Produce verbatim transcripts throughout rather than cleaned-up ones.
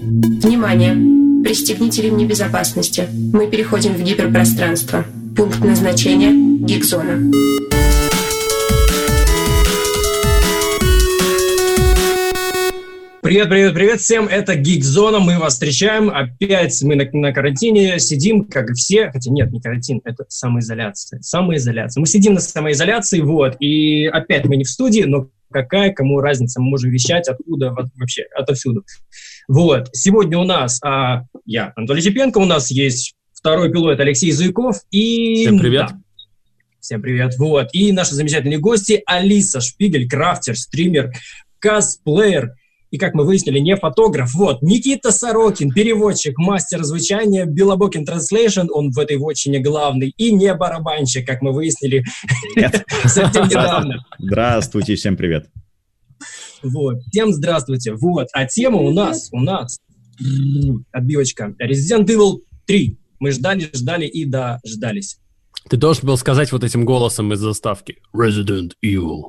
Внимание! Пристегните ремни безопасности. Мы переходим в гиперпространство. Пункт назначения – Гигзона. Привет, привет, привет всем, это Гигзона, мы вас встречаем, опять мы на, на карантине сидим, как и все, хотя нет, не карантин, это самоизоляция, самоизоляция, мы сидим на самоизоляции, вот, и опять мы не в студии, но какая кому разница, мы можем вещать откуда, вообще, отовсюду. Вот, сегодня у нас, а, я, Анатолий Чепенко, у нас есть второй пилот Алексей Зуйков и... Всем привет. Да, всем привет, вот, и наши замечательные гости Алиса Шпигель, крафтер, стример, косплеер, и, как мы выяснили, не фотограф. Вот, Никита Сорокин, переводчик, мастер звучания, Белобокин Translation, он в этой вотчине главный, и не барабанщик, как мы выяснили совсем недавно. Здравствуйте, всем привет. Вот, всем здравствуйте. Вот, а тема у нас, у нас, отбивочка, Resident Evil три. Мы ждали, ждали и дождались. Ты должен был сказать вот этим голосом из заставки. Resident Evil.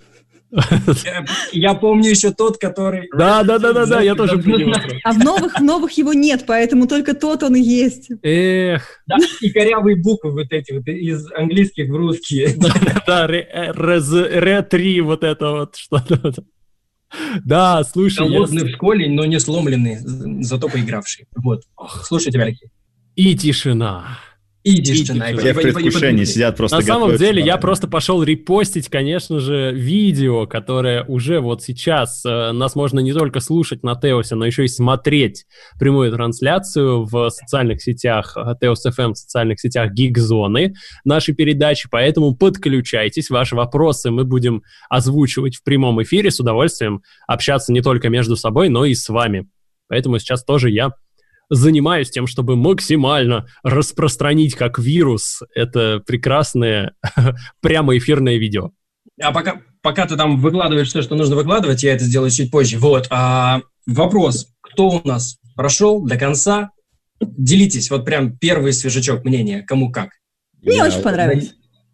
Я, я помню еще тот, который... Да, да, да, да, да, я тоже понял. А в новых, в новых его нет, поэтому только тот он и есть. Эх. Да, и корявые буквы вот эти вот из английских в русские. Да, ре три, вот это вот что-то. Да, слушай. Голодные в школе, но не сломленные, зато поигравшие. Вот. Слушай тебя, Алексей. И тишина. И тишина. Все в предвкушении сидят, просто На самом деле, да. я просто пошел репостить, конечно же, видео, которое уже вот сейчас э, нас можно не только слушать на Теосе, но еще и смотреть прямую трансляцию в социальных сетях Теос эф эм, в социальных сетях Гигзоны нашей передачи, поэтому подключайтесь, ваши вопросы мы будем озвучивать в прямом эфире, с удовольствием общаться не только между собой, но и с вами. Поэтому сейчас тоже я занимаюсь тем, чтобы максимально распространить как вирус это прекрасное прямо эфирное видео. А пока, пока ты там выкладываешь все, что нужно выкладывать, я это сделаю чуть позже. Вот, а, вопрос, кто у нас прошел до конца? Делитесь, вот прям первый свежачок мнения, кому как. Мне Я... очень понравилось.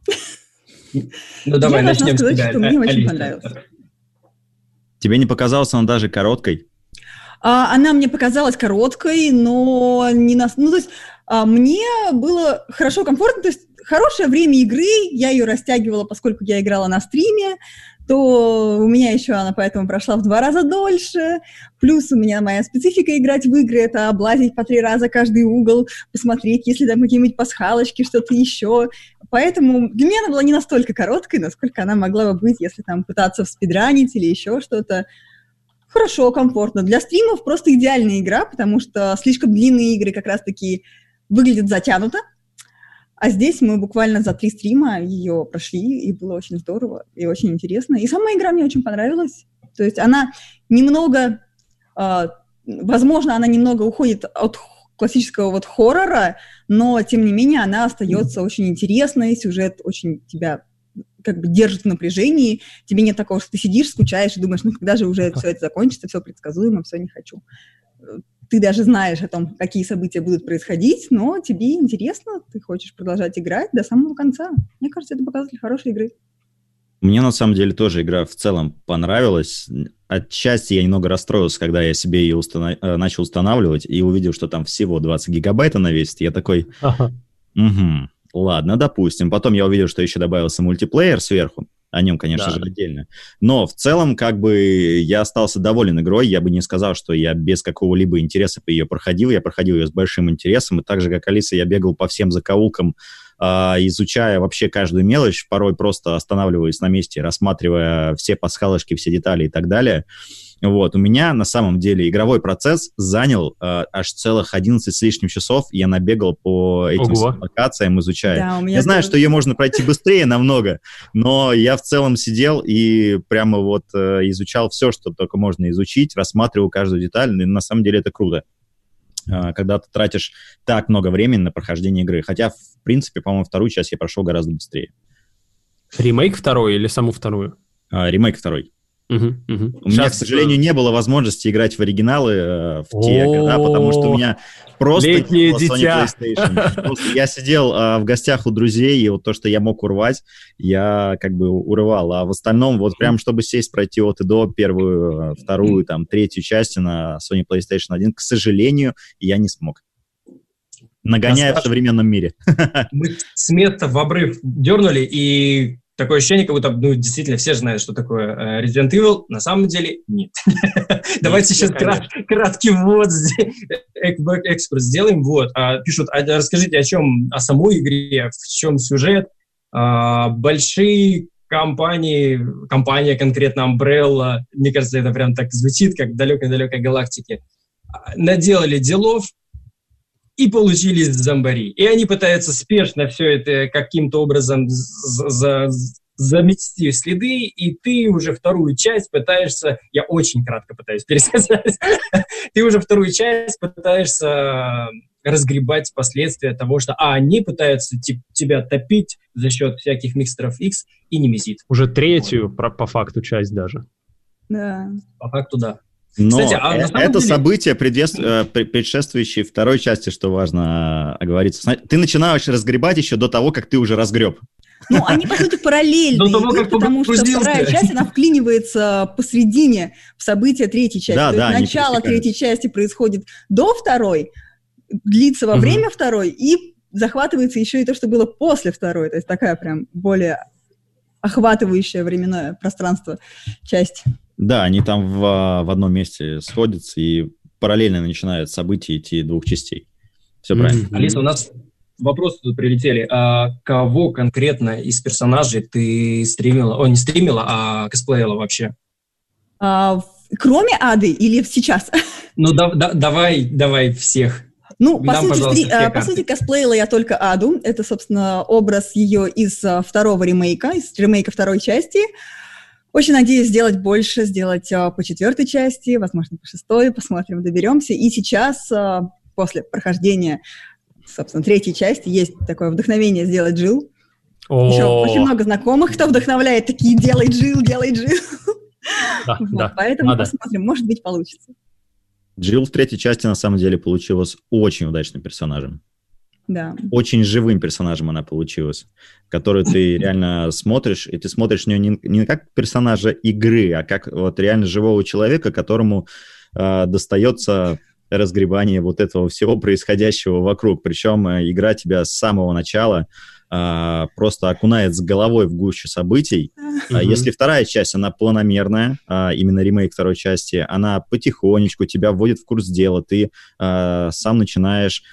Ну давай я начнем сказать, с тебя. что мне очень Алиса. понравилось. Тебе не показалась она даже короткой? А, она мне показалась короткой, но не нас. Ну, то есть а, мне было хорошо, комфортно. То есть хорошее время игры, я ее растягивала, поскольку я играла на стриме, то у меня еще она поэтому прошла в два раза дольше. Плюс у меня моя специфика играть в игры — это облазить по три раза каждый угол, посмотреть, если там какие-нибудь пасхалочки, что-то еще. Поэтому для меня она была не настолько короткой, насколько она могла бы быть, если там пытаться вспидранить или еще что-то. Хорошо, комфортно. Для стримов просто идеальная игра, потому что слишком длинные игры как раз-таки выглядят затянуто. А здесь мы буквально за три стрима ее прошли, и было очень здорово и очень интересно. И сама игра мне очень понравилась. То есть она немного, э, возможно, она немного уходит от классического вот хоррора, но, тем не менее, она остается очень интересной, сюжет очень тебя как бы держит в напряжении, тебе нет такого, что ты сидишь, скучаешь и думаешь, ну, когда же уже все это закончится, все предсказуемо, все не хочу. Ты даже знаешь о том, какие события будут происходить, но тебе интересно, ты хочешь продолжать играть до самого конца. Мне кажется, это показатель хорошей игры. Мне, на самом деле, тоже игра в целом понравилась. Отчасти я немного расстроился, когда я себе ее установ... начал устанавливать и увидел, что там всего двадцать гигабайт она весит. Я такой, Ага. угу. Ладно, допустим. Потом я увидел, что еще добавился мультиплеер сверху. О нем, конечно Да. же, отдельно. Но в целом, как бы, я остался доволен игрой. Я бы не сказал, что я без какого-либо интереса по ее проходил. Я проходил ее с большим интересом. И так же, как Алиса, я бегал по всем закоулкам, э, изучая вообще каждую мелочь. Порой просто останавливаясь на месте, рассматривая все пасхалочки, все детали и так далее. Вот, у меня на самом деле игровой процесс занял э, аж целых одиннадцать с лишним часов. Я набегал по этим Ого. локациям, изучая. Да, у меня я знаю, тоже. что ее можно пройти быстрее намного, но я в целом сидел и прямо вот э, изучал все, что только можно изучить, рассматривал каждую деталь, и на самом деле это круто, э, когда ты тратишь так много времени на прохождение игры. Хотя, в принципе, по-моему, вторую часть я прошел гораздо быстрее. Ремейк второй или саму вторую? Э, ремейк второй. Угу, угу. У меня, Сейчас, к сожалению, не было возможности играть в оригиналы э, в те года, потому что у меня просто летнее не было дитя. Sony PlayStation. Просто я сидел э, в гостях у друзей, и вот то, что я мог урвать, я как бы урывал. А в остальном, вот прям чтобы сесть, пройти от и до первую, вторую, там, третью части на Sony PlayStation один, к сожалению, я не смог. Нагоняя в современном мире. Мы с места в обрыв дернули, и такое ощущение, как будто, ну, действительно, все знают, что такое Resident Evil. На самом деле, нет. Давайте сейчас краткий ввод, экскурс сделаем. Вот. Пишут, расскажите, о чем, о самой игре, в чем сюжет. Большие компании, компания конкретно Umbrella, мне кажется, это прям так звучит, как в далекой-далекой галактике, наделали делов и получились зомбари. И они пытаются спешно все это каким-то образом за- за- замести следы, и ты уже вторую часть пытаешься, я очень кратко пытаюсь пересказать, ты уже вторую часть пытаешься разгребать последствия того, что а, они пытаются т- тебя топить за счет всяких микстеров X и немезит. Уже третью, вот. по, по факту, часть даже. Да. По факту, да. Но Кстати, а э- на самом это деле... событие, предвес... э, предшествующее второй части, что важно оговориться. Ты начинаешь разгребать еще до того, как ты уже разгреб. Ну, они, по сути, параллельные, До того, как потому что погрузился. вторая часть, она вклинивается посредине в события третьей части. Да, То да, есть они начало пересекаются. третьей части происходит до второй, длится во Мгм. время второй, и захватывается еще и то, что было после второй. То есть такая прям более охватывающая временное пространство часть. Да, они там в, в одном месте сходятся и параллельно начинают события идти двух частей. Все правильно. Мгм. Алиса, у нас вопросы тут прилетели. А кого конкретно из персонажей ты стримила, о, не стримила, а косплеила вообще? А, в- кроме Ады или сейчас? Ну, да, да- давай, давай всех. Ну, по, Нам, сути, пожалуйста, стри- все а, по карты. сути, косплеила я только Аду. Это, собственно, образ ее из а, второго ремейка, из ремейка второй части. Очень надеюсь сделать больше, сделать а, по четвертой части, возможно, по шестой, посмотрим, доберемся. И сейчас, а, после прохождения, собственно, третьей части, есть такое вдохновение сделать Джилл. Еще О, очень много знакомых, кто вдохновляет такие «делай Джилл, делай Джилл». да, Вот, да, поэтому надо. посмотрим, может быть, получится. Джилл в третьей части на самом деле получилась очень удачным персонажем. Да. Очень живым персонажем она получилась, которую ты реально смотришь, и ты смотришь на нее не, не как персонажа игры, а как вот реально живого человека, которому э, достается разгребание вот этого всего происходящего вокруг. Причем э, игра тебя с самого начала э, просто окунает с головой в гущу событий. А Мгм. Если вторая часть, она планомерная, а, именно ремейк второй части, она потихонечку тебя вводит в курс дела, ты а, сам начинаешь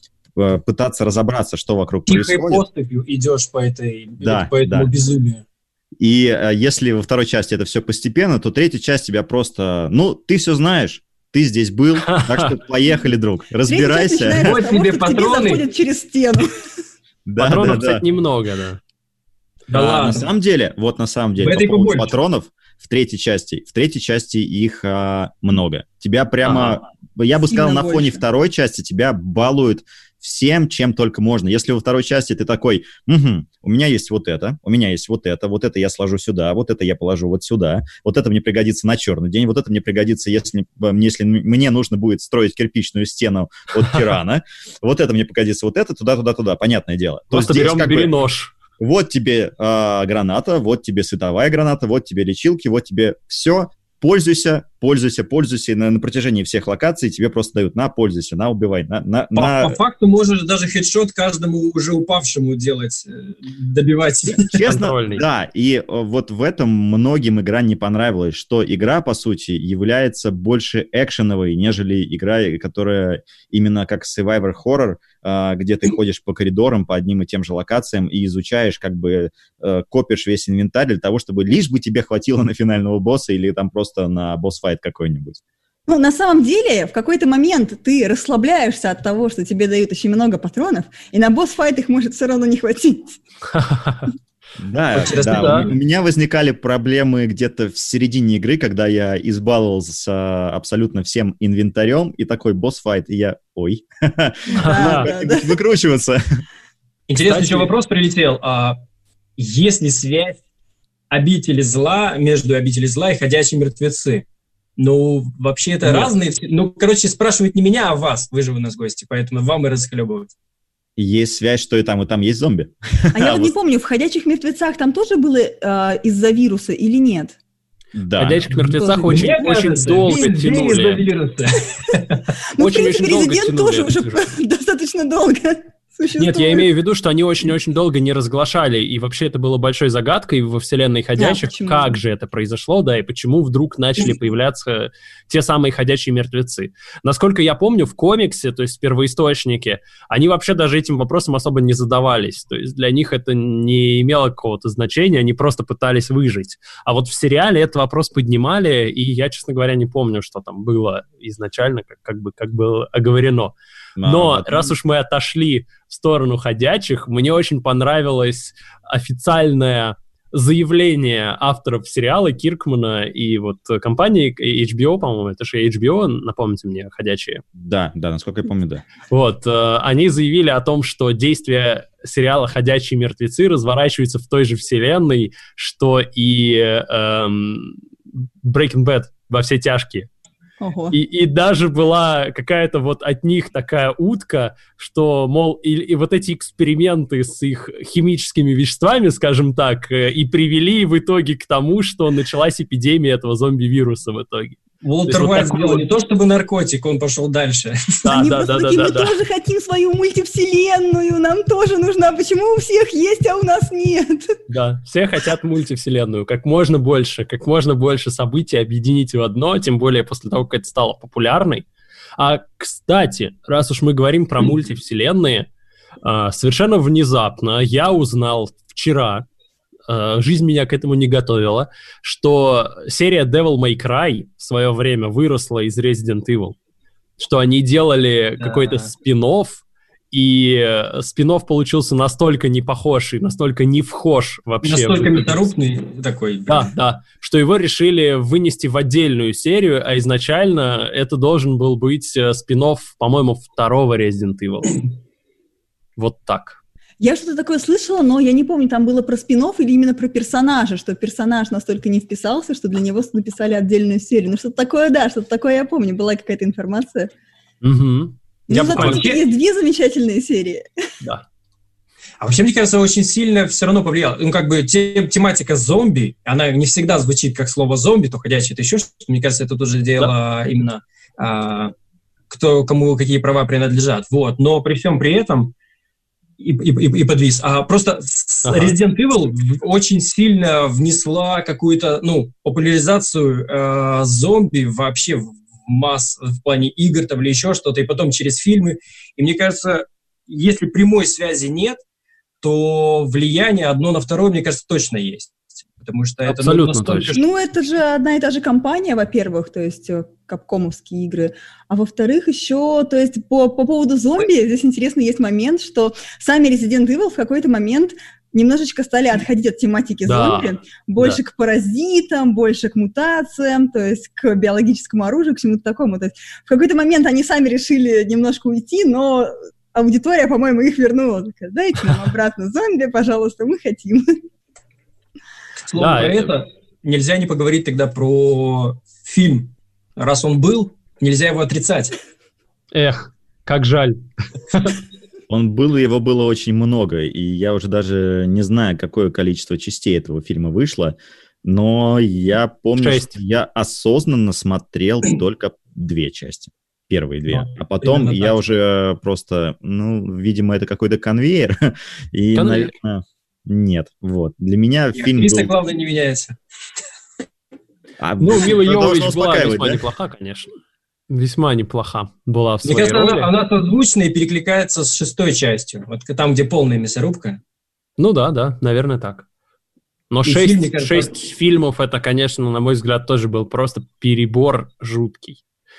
а, пытаться разобраться, что вокруг Тихой происходит. поступью идешь по, этой, Да, по этому да. безумию. И а, если во второй части это все постепенно, то третья часть тебя просто... Ну, ты все знаешь, ты здесь был, так что поехали, друг, Третья часть разбирайся. начинается Вот с того, тебе что к тебе патроны. заходят через стену. Да, Патронов, да, да. кстати, немного, да. Да А, ладно. На самом деле, вот на самом деле, В по этой поводу побольше. патронов, в третьей части, в третьей части их а, много. Тебя прямо, я бы сказал, Сильно на фоне больше. второй части тебя балуют всем, чем только можно. Если во второй части ты такой, «Мгм, у меня есть вот это, у меня есть вот это, вот это я сложу сюда, вот это я положу вот сюда, вот это мне пригодится на черный день, вот это мне пригодится, если, м, если мне нужно будет строить кирпичную стену от тирана, вот это мне пригодится, вот это, туда, туда, туда, понятное дело. То Просто здесь берем, как бы- бери нож. вот тебе а, граната, вот тебе световая граната, вот тебе лечилки, вот тебе все. Пользуйся, пользуйся, пользуйся. И на, на протяжении всех локаций тебе просто дают на, пользуйся, на, убивай, на... на, По, на... по факту можешь даже хедшот каждому уже упавшему делать, э, добивать. Честно, Контрольный. да, и э, вот в этом многим игра не понравилась, что игра, по сути, является больше экшеновой, нежели игра, которая именно как Survivor Horror, э, где ты ходишь по коридорам, по одним и тем же локациям и изучаешь, как бы э, копишь весь инвентарь для того, чтобы лишь бы тебе хватило на финального босса или там просто на босс-файт какой-нибудь. Ну, на самом деле, в какой-то момент ты расслабляешься от того, что тебе дают очень много патронов, и на босс-файт их может все равно не хватить. Да, Интересно, да. да. У, у меня возникали проблемы где-то в середине игры, когда я избаловался абсолютно всем инвентарем, и такой босс-файт, и я, ой, Да, да, да. как-нибудь выкручиваться. Интересный Кстати- еще вопрос прилетел. А есть ли связь «Обители зла», между «Обители зла» и «Ходячие мертвецы». Ну, вообще это Нет. разные... Ну, короче, спрашивают не меня, а вас. Вы же у нас гости, поэтому вам и расхлебывать. Есть связь, что и там, и там есть зомби. А я вот не помню, в «Ходячих мертвецах» там тоже было э, из-за вируса или нет? Да. В «Ходячих мертвецах» очень, очень долго тянули. Ну, в принципе, «Резидент» тоже уже достаточно долго существует. Нет, я имею в виду, что они очень-очень долго не разглашали, и вообще это было большой загадкой во вселенной «Ходячих», да, как же это произошло, да, и почему вдруг начали появляться те самые «Ходячие мертвецы». Насколько я помню, в комиксе, то есть в первоисточнике, они вообще даже этим вопросом особо не задавались, то есть для них это не имело какого-то значения, они просто пытались выжить. А вот в сериале этот вопрос поднимали, и я, честно говоря, не помню, что там было изначально, как, как бы как было оговорено. Но а, раз уж мы отошли в сторону «Ходячих», мне очень понравилось официальное заявление авторов сериала Киркмана и вот компании эйч би о, по-моему, это же эйч би о, напомните мне, «Ходячие». Да, да, насколько я помню, да. Вот, э, они заявили о том, что действие сериала «Ходячие мертвецы» разворачивается в той же вселенной, что и э, Breaking Bad, «Во все тяжкие». И, и даже была какая-то вот от них такая утка, что, мол, и, и вот эти эксперименты с их химическими веществами, скажем так, и привели в итоге к тому, что началась эпидемия этого зомби-вируса в итоге. Уолтер Уайт вот сделал не то чтобы наркотик, он пошел дальше. Да, Они да, да, да, такие, да, мы да. тоже хотим свою мультивселенную, нам тоже нужна. Почему у всех есть, а у нас нет? Да, все хотят мультивселенную, как можно больше, как можно больше событий объединить в одно, тем более после того, как это стало популярной. А, кстати, раз уж мы говорим про мультивселенные, совершенно внезапно я узнал вчера, жизнь меня к этому не готовила, что серия Devil May Cry в свое время выросла из Resident Evil, что они делали да. какой-то спин-офф, и спин-офф получился настолько не похож и настолько не вхож вообще. Настолько мясорубный такой. Да, да, что его решили вынести в отдельную серию, а изначально это должен был быть спин-офф, по-моему, второго Resident Evil. Вот так. Я что-то такое слышала, но я не помню, там было про спин-офф или именно про персонажа, что персонаж настолько не вписался, что для него написали отдельную серию. Ну, что-то такое, да, что-то такое я помню, была какая-то информация. Угу. Ну, я зато вообще... есть две замечательные серии. Да. А вообще, мне кажется, очень сильно все равно повлияло. Ну, как бы тем, тематика зомби, она не всегда звучит как слово зомби, то ходячий, это еще что-то. Мне кажется, это тоже дело да. именно а, кто, кому какие права принадлежат. Вот. Но при всем при этом И, и, и подвис. А просто ага. Resident Evil очень сильно внесла какую-то, ну, популяризацию э, зомби вообще в масс, в плане игр там или еще что-то, и потом через фильмы. И мне кажется, если прямой связи нет, то влияние одно на второе, мне кажется, точно есть. Потому что это абсолютно ну, настолько... точно. Ну, это же одна и та же компания, во-первых, то есть капкомовские игры, а во-вторых, еще, то есть по, по поводу зомби, здесь интересно есть момент, что сами Resident Evil в какой-то момент немножечко стали отходить от тематики да, зомби, больше да. к паразитам, больше к мутациям, то есть к биологическому оружию, к чему-то такому. То есть в какой-то момент они сами решили немножко уйти, но аудитория, по-моему, их вернула. Дайте нам обратно зомби, пожалуйста, мы хотим. Слово да, про это... это нельзя не поговорить тогда про фильм. Раз он был, нельзя его отрицать. Эх, как жаль. Он был, его было очень много, и я уже даже не знаю, какое количество частей этого фильма вышло, но я помню, Шесть. что я осознанно смотрел только две части. Первые две. Ну, а потом я так. уже просто, ну, видимо, это какой-то конвейер. И, конвейер. наверное... Нет, вот. Для меня и фильм актриса, был... главное, не меняется. А, ну, Мила Йовович была весьма да? неплоха, конечно. Весьма неплоха была в своей Мне кажется, роли. Она, она созвучна и перекликается с шестой частью. Вот там, где полная мясорубка. Ну да, да, наверное, так. Но шесть, фильм, кажется, шесть фильмов, это, конечно, на мой взгляд, тоже был просто перебор жуткий.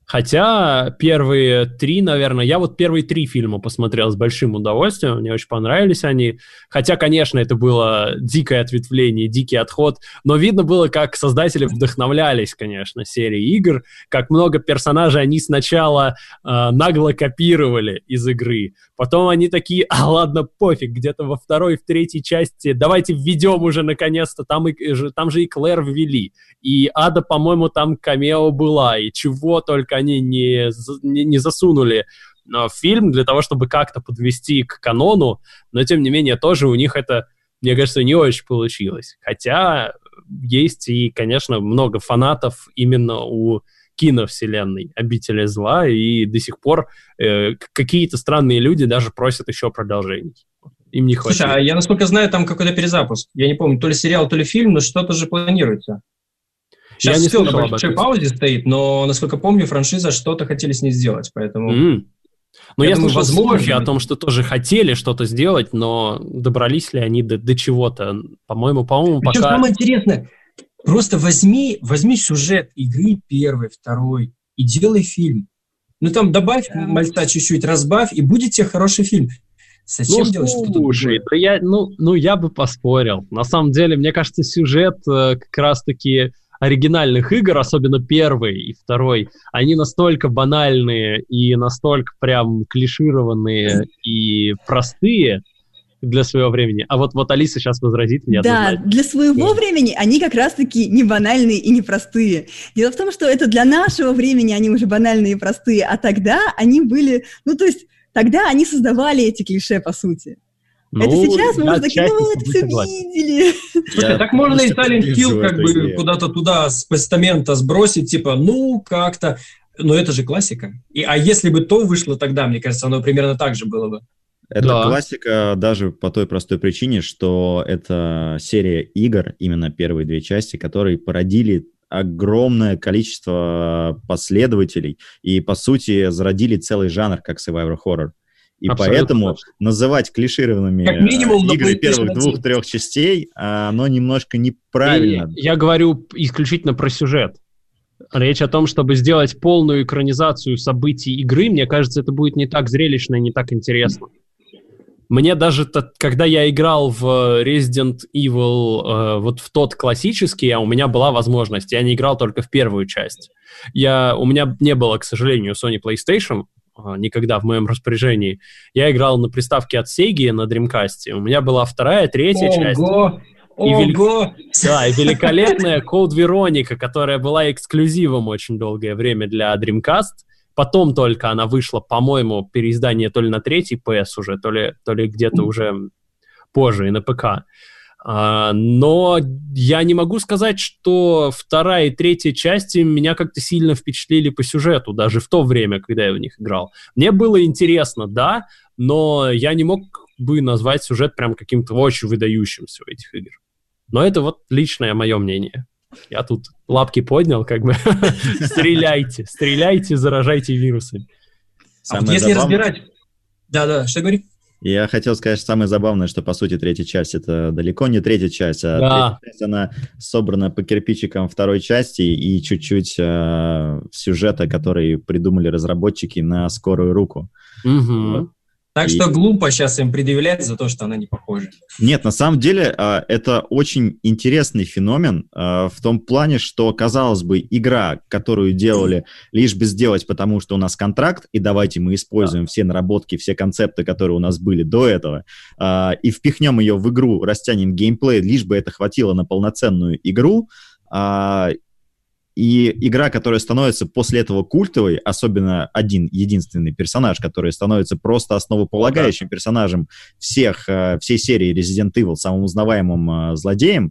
Хотя первые три, наверное, я вот первые три фильма посмотрел с большим удовольствием, мне очень понравились они. Хотя, конечно, это было дикое ответвление, дикий отход, но видно было, как создатели вдохновлялись, конечно, серией игр, как много персонажей они сначала э, нагло копировали из игры, потом они такие, а ладно, пофиг, где-то во второй, в третьей части давайте введем уже наконец-то, там, и, там же и Клэр ввели, и Ада, по-моему, там камео была, и чего только они не, не, не засунули в фильм для того, чтобы как-то подвести к канону, но, тем не менее, тоже у них это, мне кажется, не очень получилось. Хотя есть и, конечно, много фанатов именно у киновселенной «Обители зла», и до сих пор э, какие-то странные люди даже просят еще продолжений. Им не хватит. Слушай, а я, насколько знаю, там какой-то перезапуск. Я не помню, то ли сериал, то ли фильм, но что-то же планируется. Сейчас я не все на слышал большой паузе стоит, но, насколько помню, франшиза что-то хотели с ней сделать, поэтому... Mm. Но я, я думаю, слышал возможно... слухи о том, что тоже хотели что-то сделать, но добрались ли они до, до чего-то? По-моему, по-моему, Причем пока... самое интересное, просто возьми, возьми сюжет игры первой, второй и делай фильм. Ну там добавь мальца чуть-чуть, разбавь, и будет тебе хороший фильм. Зачем ну, делать что-то слушай, да я, ну, ну, я бы поспорил. На самом деле, мне кажется, сюжет э, как раз-таки оригинальных игр, особенно первый и второй, они настолько банальные и настолько прям клишированные и простые для своего времени. А вот, вот Алиса сейчас возразит мне Да, однозначно. для своего времени они как раз-таки не банальные и не простые. Дело в том, что это для нашего времени они уже банальные и простые, а тогда они были, ну, то есть тогда они создавали эти клише, по сути. Ну, это сейчас мы уже такие, ну, мы это все видели. Слушай, так можно и Silent Hill как бы идею. Куда-то туда с постамента сбросить, типа, ну, как-то... Но это же классика. И, а если бы то вышло тогда, мне кажется, оно примерно так же было бы. Это да. классика даже по той простой причине, что это серия игр, именно первые две части, которые породили огромное количество последователей и, по сути, зародили целый жанр, как survivor horror. И абсолютно поэтому точно. Называть клишированными как минимум, игры первых двух-трех частей, оно немножко неправильно. И я говорю исключительно про сюжет. Речь о том, чтобы сделать полную экранизацию событий игры, мне кажется, это будет не так зрелищно и не так интересно. Мне даже, когда я играл в Resident Evil, э, вот в тот классический, а у меня была возможность, я не играл только в первую часть. Я, у меня не было, к сожалению, Sony PlayStation, никогда в моем распоряжении. Я играл на приставке от Sega на Dreamcast. У меня была вторая, третья Ого! часть. Ого! И велик... Да, и великолепная Code Veronica, которая была эксклюзивом очень долгое время для Dreamcast. Потом только она вышла, по-моему, переиздание то ли на третий пи эс уже, то ли, то ли где-то уже позже и на ПК. Uh, но я не могу сказать, что вторая и третья части меня как-то сильно впечатлили по сюжету, даже в то время, когда я в них играл. Мне было интересно, да, но я не мог бы назвать сюжет прям каким-то очень выдающимся у этих игр. Но это вот личное мое мнение. Я тут лапки поднял, как бы, стреляйте, стреляйте, заражайте вирусами. А вот если разбирать... Да-да, что говори? Я хотел сказать, что самое забавное, что, по сути, третья часть — это далеко не третья часть, а да. третья часть, она собрана по кирпичикам второй части и чуть-чуть э, сюжета, который придумали разработчики на скорую руку. Угу. Вот. Так и... что глупо сейчас им предъявлять за то, что она не похожа. Нет, на самом деле э, это очень интересный феномен э, в том плане, что, казалось бы, игра, которую делали лишь бы сделать, потому что у нас контракт, и давайте мы используем да. все наработки, все концепты, которые у нас были до этого, э, и впихнем ее в игру, растянем геймплей, лишь бы это хватило на полноценную игру, э, и игра, которая становится после этого культовой, особенно один единственный персонаж, который становится просто основополагающим да. персонажем всех, всей серии Resident Evil, самым узнаваемым злодеем,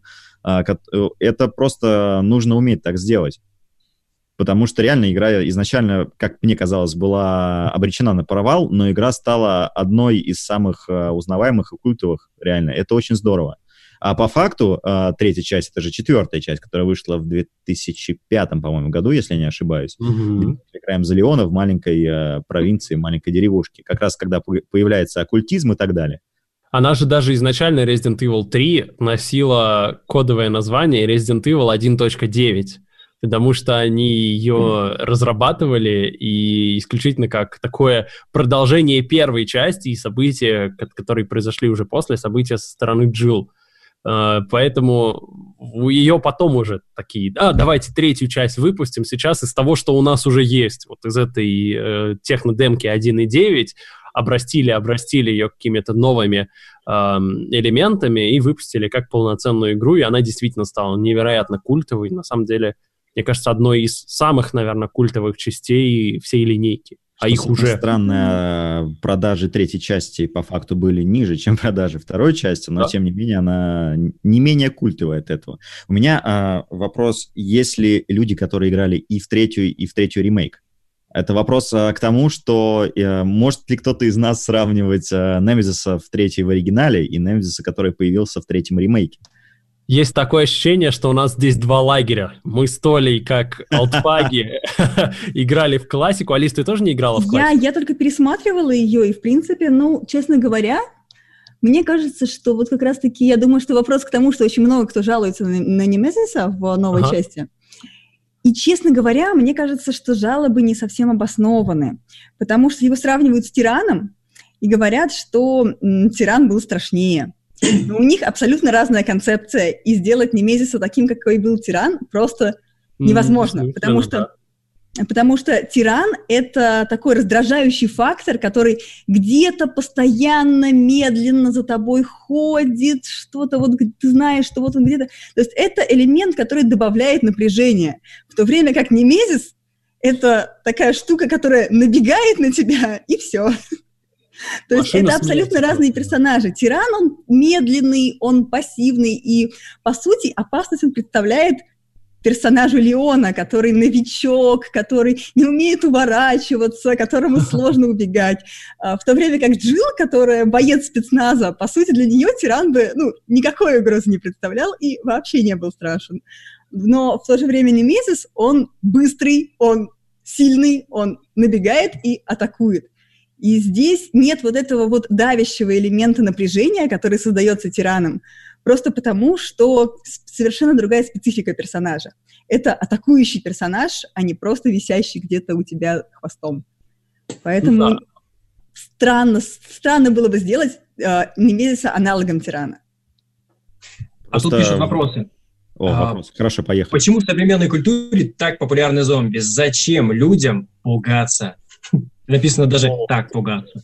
это просто нужно уметь так сделать. Потому что реально игра изначально, как мне казалось, была обречена на провал, но игра стала одной из самых узнаваемых и культовых, реально. Это очень здорово. А по факту э, третья часть, это же четвертая часть, которая вышла в две тысячи пятом, по-моему, году, если я не ошибаюсь. Mm-hmm. Играем за Леона в маленькой э, провинции, маленькой деревушке. Как раз когда появляется оккультизм и так далее. Она же даже изначально Resident Evil три носила кодовое название Resident Evil один точка девять. потому что они ее разрабатывали и исключительно как такое продолжение первой части и события, которые произошли уже после, события со стороны Джилл. Поэтому ее потом уже такие, а, давайте третью часть выпустим сейчас из того, что у нас уже есть. Вот из этой э, технодемки один и девять обрастили, обрастили ее какими-то новыми э, элементами и выпустили как полноценную игру, и она действительно стала невероятно культовой. На самом деле, мне кажется, одной из самых, наверное, культовых частей всей линейки. А их уже... Странно, продажи третьей части по факту были ниже, чем продажи второй части, но, да. тем не менее, она не менее культовая от этого. У меня а, вопрос, есть ли люди, которые играли и в третью, и в третью ремейк? Это вопрос а, к тому, что а, может ли кто-то из нас сравнивать а, Немезиса в третьей в оригинале и Немезиса, который появился в третьем ремейке? Есть такое ощущение, что у нас здесь два лагеря. Мы с Толей, как алтфаги, играли в классику. Алис, ты тоже не играла в классику? Я, я только пересматривала ее, и, в принципе, ну, честно говоря, мне кажется, что вот как раз-таки, я думаю, что вопрос к тому, что очень много кто жалуется на, на Немезиса в новой ага. части. И, честно говоря, мне кажется, что жалобы не совсем обоснованы, потому что его сравнивают с Тираном и говорят, что м, Тиран был страшнее. Но у них абсолютно разная концепция, и сделать Немезиса таким, какой был Тиран, просто невозможно, mm-hmm. потому что, потому что Тиран — это такой раздражающий фактор, который где-то постоянно, медленно за тобой ходит, что-то вот ты знаешь, что вот он где-то... То есть это элемент, который добавляет напряжение, в то время как Немезис — это такая штука, которая набегает на тебя, и все. То есть Машина это абсолютно разные персонажи. Тиран, он медленный, он пассивный, и, по сути, опасность он представляет персонажу Леона, который новичок, который не умеет уворачиваться, которому сложно убегать. В то время как Джилл, которая боец спецназа, по сути, для нее Тиран бы ну, никакой угрозы не представлял и вообще не был страшен. Но в то же время Немезис, он быстрый, он сильный, он набегает и атакует. И здесь нет вот этого вот давящего элемента напряжения, который создается Тираном, просто потому, что совершенно другая специфика персонажа. Это атакующий персонаж, а не просто висящий где-то у тебя хвостом. Поэтому да. странно, странно было бы сделать э, Немезиса аналогом Тирана. А просто... тут пишут вопросы. О, а, вопрос. Хорошо, поехали. Почему в современной культуре так популярны зомби? Зачем людям пугаться? Написано даже О. так пугаться.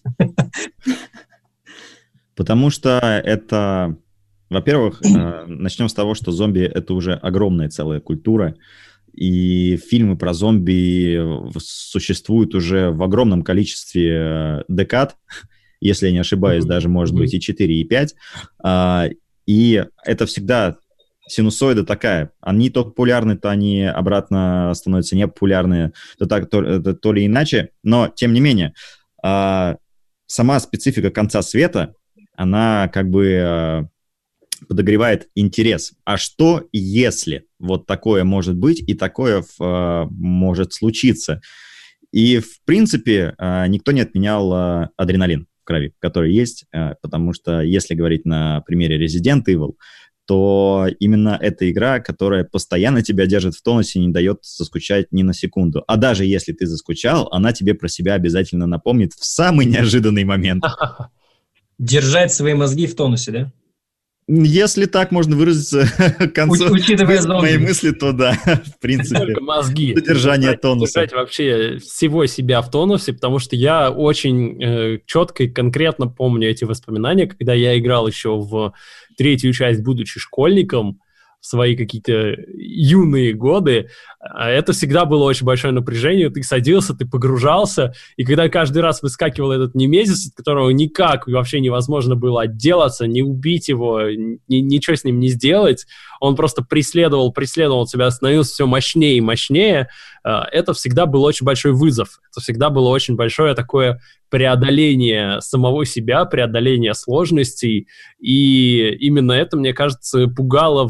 Потому что это, во-первых, начнем с того, что зомби — это уже огромная целая культура, и фильмы про зомби существуют уже в огромном количестве декад, если я не ошибаюсь, даже, может быть, и четыре, и пять, и это всегда... Синусоида такая. Они то популярны, то они обратно становятся непопулярны, то так, то, то, то ли иначе. Но, тем не менее, э, сама специфика конца света, она как бы э, подогревает интерес. А что, если вот такое может быть и такое э, может случиться? И, в принципе, э, никто не отменял э, адреналин в крови, который есть, э, потому что, если говорить на примере Resident Evil, то именно эта игра, которая постоянно тебя держит в тонусе и не дает заскучать ни на секунду. А даже если ты заскучал, она тебе про себя обязательно напомнит в самый неожиданный момент. Держать свои мозги в тонусе, да? Если так можно выразиться к концу моей мысли, то да, в принципе. Мозги. Содержание тонуса. Держать вообще всего себя в тонусе, потому что я очень э, четко и конкретно помню эти воспоминания, когда я играл еще в третью часть, будучи школьником, в свои какие-то юные годы, это всегда было очень большое напряжение. Ты садился, ты погружался, и когда каждый раз выскакивал этот Немезис, от которого никак вообще невозможно было отделаться, не убить его, ни, ничего с ним не сделать, он просто преследовал, преследовал тебя, становился все мощнее и мощнее, это всегда был очень большой вызов. Это всегда было очень большое такое преодоление самого себя, преодоление сложностей, и именно это, мне кажется, пугало в игре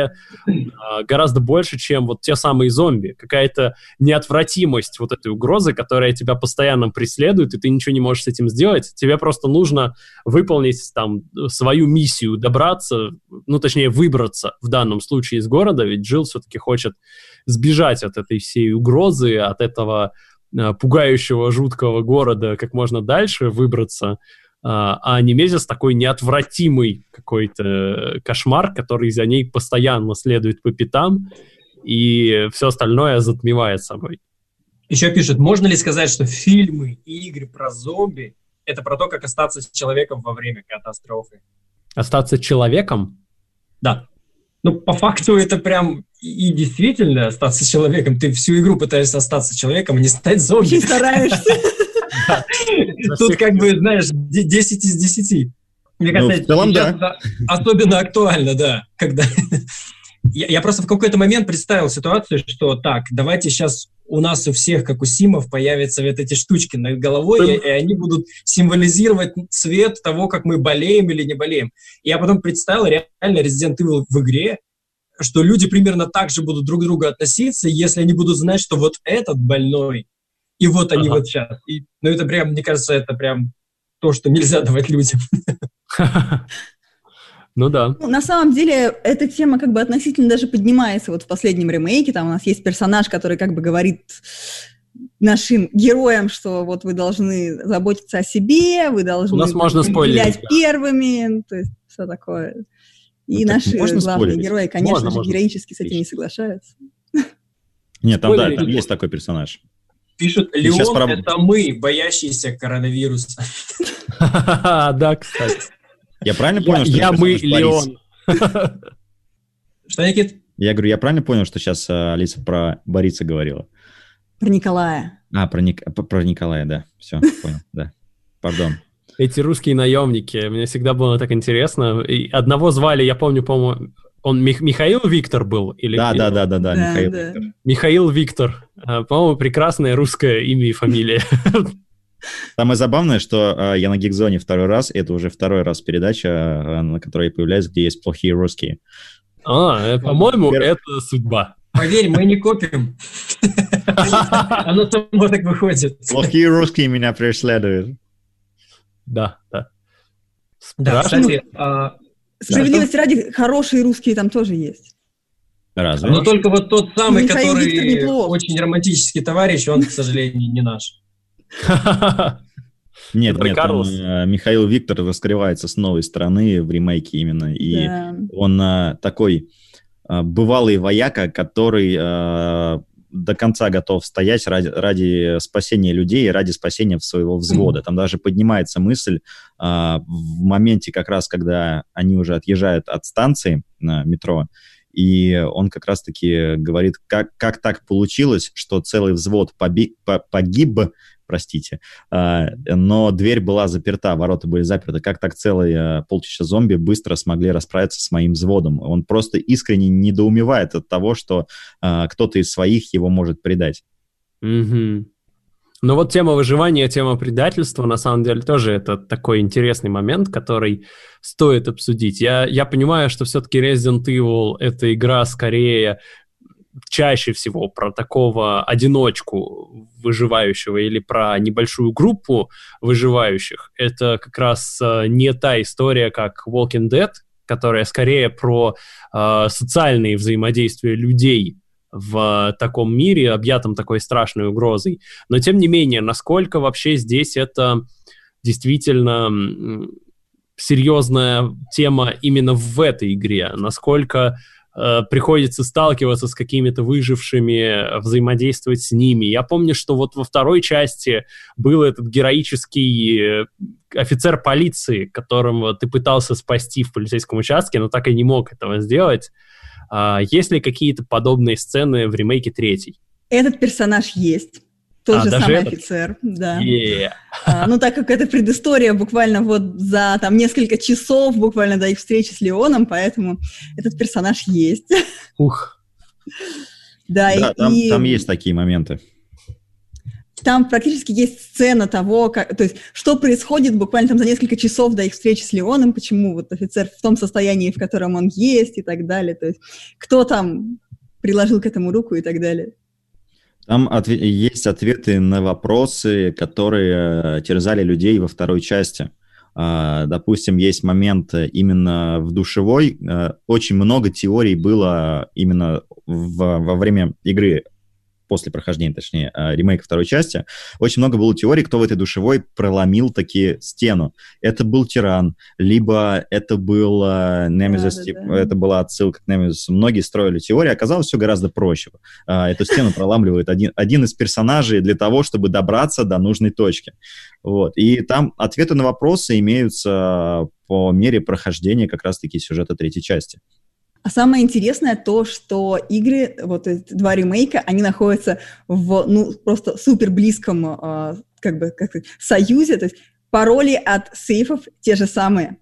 скорее э, гораздо больше, чем вот те самые зомби. Какая-то неотвратимость вот этой угрозы, которая тебя постоянно преследует, и ты ничего не можешь с этим сделать. Тебе просто нужно выполнить там свою миссию, добраться, ну, точнее, выбраться в данном случае из города, ведь Джилл все-таки хочет сбежать от этой всей угрозы, от этого э, пугающего, жуткого города как можно дальше, выбраться. А Немезис такой неотвратимый какой-то кошмар, который за ней постоянно следует по пятам, и все остальное затмевает собой. Еще пишут, можно ли сказать, что фильмы и игры про зомби — это про то, как остаться с человеком во время катастрофы? Остаться человеком? Да. Ну, по факту это прям и действительно остаться человеком. Ты всю игру пытаешься остаться человеком, а не стать зомби. Очень стараешься. Тут как бы, знаешь, десять из десяти. Мне кажется, в целом, да. Особенно актуально, да. Когда я, я просто в какой-то момент представил ситуацию, что так, давайте сейчас у нас у всех, как у Симов, появятся вот эти штучки над головой, и они будут символизировать цвет того, как мы болеем или не болеем. И я потом представил реально Resident Evil в игре, что люди примерно так же будут друг к другу относиться, если они будут знать, что вот этот больной, и вот они ага. вот сейчас. И, ну, это прям, мне кажется, это прям то, что нельзя давать людям. Ну да. На самом деле, эта тема как бы относительно даже поднимается вот в последнем ремейке. Там у нас есть персонаж, который как бы говорит нашим героям, что вот вы должны заботиться о себе, вы должны у нас можно стрелять первыми, то есть все такое. И ну, наши главные спорить. Герои, конечно можно, же, можно. героически с этим не соглашаются. Нет, там, да, там есть такой персонаж. Пишут, Леон проб... — это мы, боящиеся коронавируса. Да, кстати. Я правильно понял, что я мы, Леон. Что, Никит? Я говорю, я правильно понял, что сейчас Алиса про Бориса говорила? Про Николая. А, про, Ник... про Николая, да. Все, понял, да. Пардон. Эти русские наемники, мне всегда было так интересно. И одного звали, я помню, по-моему, он Мих... Михаил Виктор был? Или... Да, да, да, да, да, да, Михаил да. Виктор. Михаил Виктор. По-моему, прекрасное русское имя и фамилия. Самое забавное, что э, я на Гигзоне второй раз, это уже второй раз передача, э, на которой я появляюсь, где есть плохие русские. А, по-моему, Пер... это судьба. Поверь, мы не копим. Оно само так выходит. Плохие русские меня преследуют. Да, да. Да, кстати... Справедливости ради, хорошие русские там тоже есть. Разве? Но только вот тот самый, Михаил который очень романтический товарищ, он, к сожалению, не наш. Нет, нет, там, э, Михаил Виктор раскрывается с новой стороны в ремейке именно, и да. он э, такой э, бывалый вояка, который э, до конца готов стоять ради, ради спасения людей, ради спасения своего взвода. Там даже поднимается мысль э, в моменте как раз, когда они уже отъезжают от станции на метро, и он как раз-таки говорит, как, как так получилось, что целый взвод поби- погиб, простите, но дверь была заперта, ворота были заперты. Как так целые полчища зомби быстро смогли расправиться с моим взводом? Он просто искренне недоумевает от того, что кто-то из своих его может предать. Mm-hmm. Но вот тема выживания, тема предательства, на самом деле, тоже это такой интересный момент, который стоит обсудить. Я, я понимаю, что все-таки Resident Evil — это игра скорее... чаще всего про такого одиночку выживающего или про небольшую группу выживающих. Это как раз э, не та история, как Walking Dead, которая скорее про э, социальные взаимодействия людей в э, таком мире, объятом такой страшной угрозой. Но, тем не менее, насколько вообще здесь это действительно м, серьезная тема именно в этой игре? Насколько приходится сталкиваться с какими-то выжившими, взаимодействовать с ними. Я помню, что вот во второй части был этот героический офицер полиции, которого ты пытался спасти в полицейском участке, но так и не мог этого сделать. Есть ли какие-то подобные сцены в ремейке третий? Этот персонаж есть. Тот а, же самый этот? офицер, да. Yeah. А, ну, так как это предыстория буквально вот за там несколько часов, буквально до их встречи с Леоном, поэтому этот персонаж есть. Ух. Да, да и, там, и... там есть такие моменты. там практически есть сцена того, как, то есть, что происходит буквально там за несколько часов до их встречи с Леоном, почему вот офицер в том состоянии, в котором он есть и так далее. То есть, кто там приложил к этому руку и так далее. Там отве- есть ответы на вопросы, которые терзали людей во второй части. Uh, допустим, есть момент именно в душевой. Uh, очень много теорий было именно в, во время игры, после прохождения, точнее, uh, ремейка второй части. Очень много было теорий, кто в этой душевой проломил таки стену. Это был Тиран, либо это был uh, Немезис, да, да, да. Это была отсылка к Немезису. Многие строили теории, оказалось все гораздо проще. Uh, эту стену проламливает один, один из персонажей для того, чтобы добраться до нужной точки. Вот. И там ответы на вопросы имеются по мере прохождения как раз-таки сюжета третьей части. А самое интересное то, что игры, вот эти два ремейка, они находятся в, ну, просто супер близком, э, как бы, как сказать, союзе, то есть пароли от сейфов те же самые.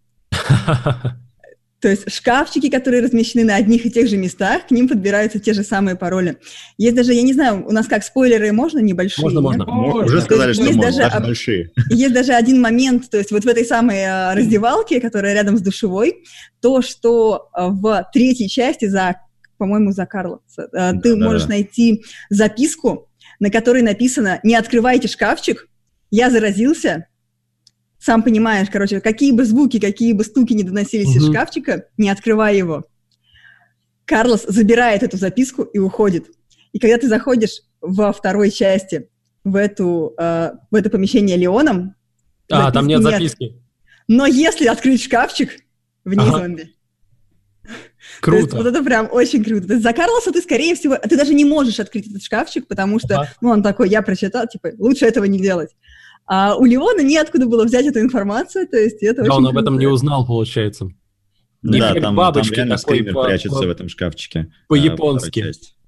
То есть шкафчики, которые размещены на одних и тех же местах, к ним подбираются те же самые пароли. Есть даже, я не знаю, у нас как, спойлеры можно небольшие? Можно, нет? можно. Уже сказали, что можно, даже, даже большие. Есть даже один момент, то есть вот в этой самой раздевалке, которая рядом с душевой, то, что в третьей части, за, по-моему, за Карлоса, да, ты да, можешь да. найти записку, на которой написано «Не открывайте шкафчик, я заразился». Сам понимаешь, короче, какие бы звуки, какие бы стуки не доносились угу. из шкафчика, не открывай его. Карлос забирает эту записку и уходит. И когда ты заходишь во второй части в, эту, э, в это помещение Леоном... А, там нет записки. Нет. Но если открыть шкафчик, в ней ага. зомби. Круто. То есть, вот это прям очень круто. То есть, за Карлоса ты, скорее всего... Ты даже не можешь открыть этот шкафчик, потому что ага. ну, он такой, я прочитал, типа, лучше этого не делать. А у Леона неоткуда было взять эту информацию, то есть это да, очень он круто. об этом не узнал, получается. Да, там, там реально скример по, прячется по, в этом шкафчике. По-японски.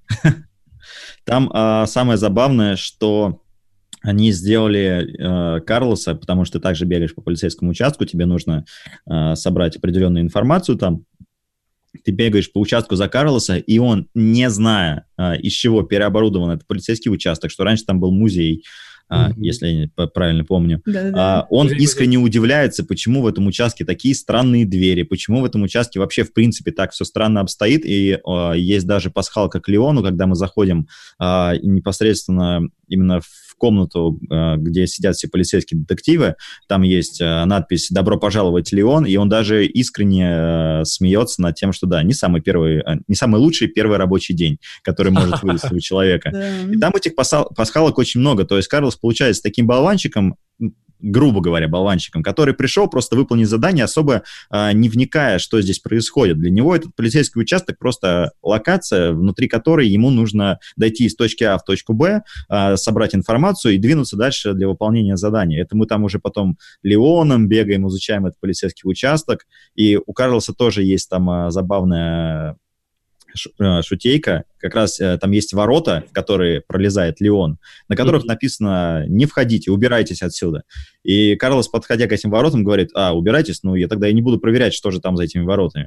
Там а, самое забавное, что они сделали а, Карлоса, потому что ты также бегаешь по полицейскому участку, тебе нужно а, собрать определенную информацию там, ты бегаешь по участку за Карлоса, и он, не зная, а, из чего переоборудован этот полицейский участок, что раньше там был музей, Uh, mm-hmm. если я правильно помню, uh, он искренне удивляется, почему в этом участке такие странные двери, почему в этом участке вообще в принципе так все странно обстоит, и uh, есть даже пасхалка к Леону, когда мы заходим uh, непосредственно именно в комнату, uh, где сидят все полицейские детективы, там есть uh, надпись «Добро пожаловать, Леон», и он даже искренне uh, смеется над тем, что да, не самый первый, uh, не самый лучший первый рабочий день, который может вылезти у человека. И там этих пасхалок очень много, то есть Карлос получается таким болванчиком, грубо говоря, болванчиком, который пришел просто выполнить задание, особо а, не вникая, что здесь происходит. Для него этот полицейский участок просто локация, внутри которой ему нужно дойти из точки А в точку Б, а, собрать информацию и двинуться дальше для выполнения задания. Это мы там уже потом Леоном бегаем, изучаем этот полицейский участок, и у Карлоса тоже есть там а, забавная шутейка, как раз э, там есть ворота, в которые пролезает Леон, на которых mm-hmm. написано «Не входите, убирайтесь отсюда». И Карлос, подходя к этим воротам, говорит: «А, убирайтесь? Ну, я тогда и не буду проверять, что же там за этими воротами».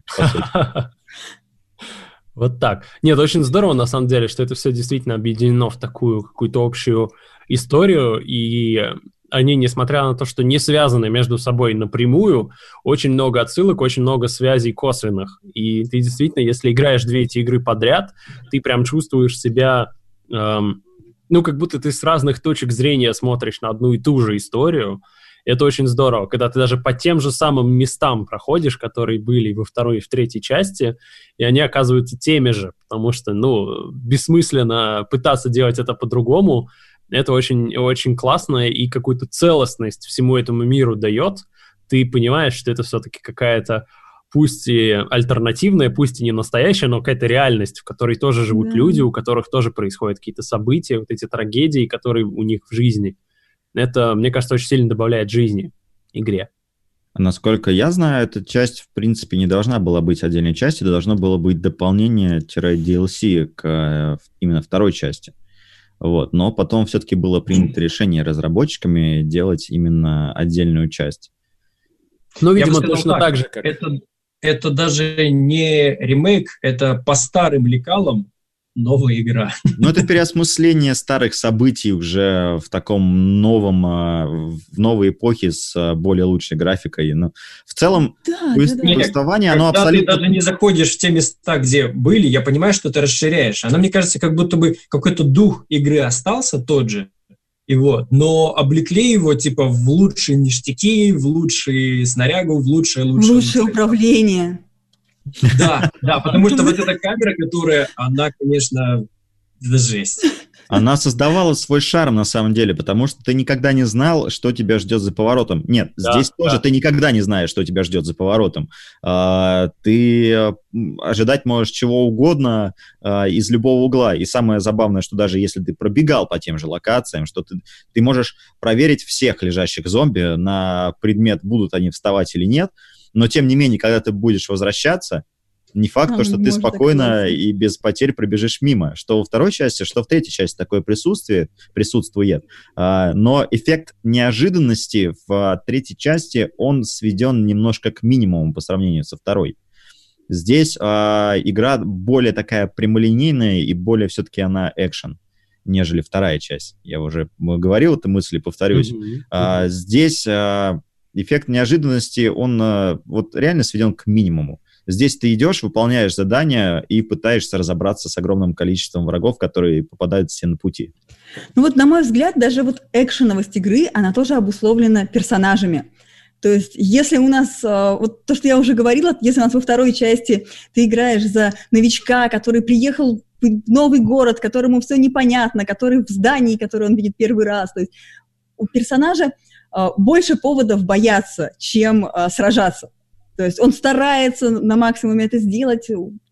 Вот так. Нет, очень здорово, на самом деле, что это все действительно объединено в такую какую-то общую историю, и они, несмотря на то, что не связаны между собой напрямую, очень много отсылок, очень много связей косвенных. И ты действительно, если играешь две эти игры подряд, ты прям чувствуешь себя, эм, ну, как будто ты с разных точек зрения смотришь на одну и ту же историю. Это очень здорово, когда ты даже по тем же самым местам проходишь, которые были во второй и в третьей части, и они оказываются теми же, потому что, ну, бессмысленно пытаться делать это по-другому. Это очень, очень классно и какую-то целостность всему этому миру дает. Ты понимаешь, что это все-таки какая-то, пусть и альтернативная, пусть и не настоящая, но какая-то реальность, в которой тоже живут да. люди, у которых тоже происходят какие-то события, вот эти трагедии, которые у них в жизни. Это, мне кажется, очень сильно добавляет жизни игре. Насколько я знаю, эта часть, в принципе, не должна была быть отдельной частью, должно было быть дополнение-ди эл си к именно второй части. Вот. Но потом все-таки было принято решение разработчиками делать именно отдельную часть. Ну, видимо, точно так, так же, как... Это, это даже не ремейк, это по старым лекалам новая игра. Ну, это переосмысление старых событий уже в таком новом, в новой эпохе с более лучшей графикой. Но в целом, да, повествование, да, да. оно Когда абсолютно... ты даже не заходишь в те места, где были, я понимаю, что ты расширяешь. Она, мне кажется, как будто бы какой-то дух игры остался тот же, и вот, но облекли его типа в лучшие ништяки, в лучшие снарягу, в лучшее лучшее. В лучшее управление. Да, да, потому что вот эта камера, которая, она, конечно, это жесть. Она создавала свой шарм, на самом деле, потому что ты никогда не знал, что тебя ждет за поворотом. Нет, да, здесь да. тоже ты никогда не знаешь, что тебя ждет за поворотом. А, ты ожидать можешь чего угодно а, из любого угла. И самое забавное, что даже если ты пробегал по тем же локациям, что ты, ты можешь проверить всех лежащих зомби на предмет, будут они вставать или нет, но тем не менее, когда ты будешь возвращаться, не факт, то, что ты спокойно и без потерь пробежишь мимо. Что во второй части, что в третьей части такое присутствие, присутствует. А, но эффект неожиданности в третьей части, он сведен немножко к минимуму по сравнению со второй. Здесь а, игра более такая прямолинейная и более все-таки она экшен, нежели вторая часть. Я уже говорил эту мысль и повторюсь. Mm-hmm. А, здесь а, эффект неожиданности, он а, вот реально сведен к минимуму. Здесь ты идешь, выполняешь задания и пытаешься разобраться с огромным количеством врагов, которые попадаются тебе на пути. Ну вот, на мой взгляд, даже вот экшеновость игры, она тоже обусловлена персонажами. То есть, если у нас, вот то, что я уже говорила, если у нас во второй части ты играешь за новичка, который приехал в новый город, которому все непонятно, который в здании, которое он видит первый раз, то есть у персонажа больше поводов бояться, чем сражаться. То есть он старается на максимуме это сделать,